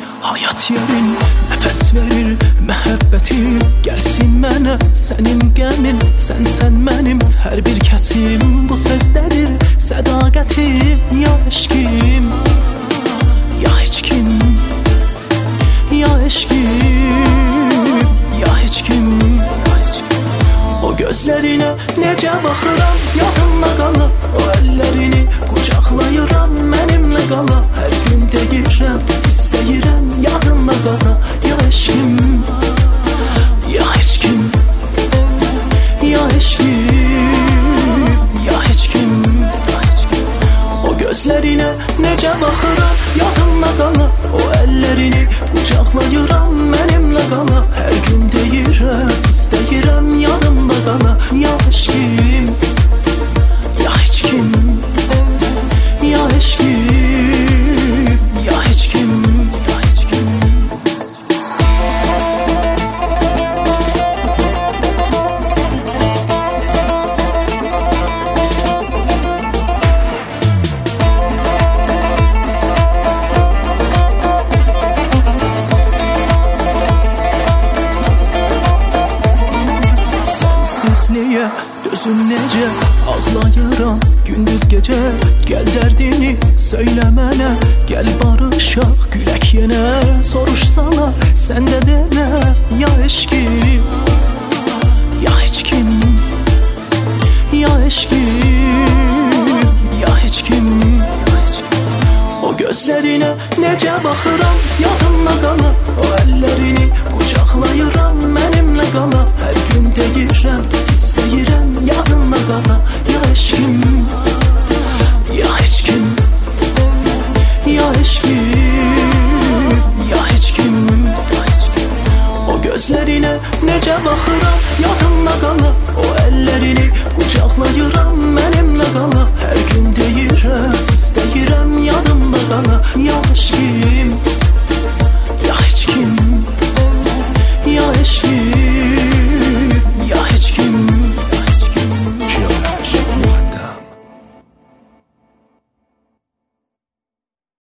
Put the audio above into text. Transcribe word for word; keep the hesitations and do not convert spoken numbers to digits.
Hayat yerin nefes verir məhəbbətim. Gəlsin mənə sənin qəmin, sən sən mənim hər bir kəsim. Bu sözdədir sədaqətim, ya eşkim, ya heç kim, ya eşkim, ya heç kim. O gözlərinə necə baxıram, yadımda qala. O əllərini qucaqlayıram, mənimlə qala. Hər gün deyirəm, istəyirəm, yadımda qala. Ya eşkim, ya heç kim, ya eşkim, ya heç kim. O gözlərinə necə baxıram, yadımda qala. O əllərini qucaqlayıram, mənimlə qala. Hər gün deyirəm, istəyirəm, yadımda qala. Ya eşkim, ya heç kim, ya eşkim, ya heç kim, ya heç kim. Sensizliyə gözüm necə ağlayıram gündüz gecə. Gəl dərdini söylə mənə, gəl barışaq gülək yenə. Soruşsana sən də denə, ya eşkim, ya heç kim, ya eşkim, ya heç kim. O gözlərinə necə baxıram, yadımda qala. O əllərini qucaqlayıram, mənimlə qala. Hər gün deyirəm, istəyirəm, yadımda qala. Ya eşkim, ya heç kim, ya eşkim, ya heç kim. O gözlərinə necə baxıram, yadımda qala. O əllərini qucaqlayıram, mənimlə qala. Hər gün deyirəm, istəyirəm, yadımda qala. Ya eşkim,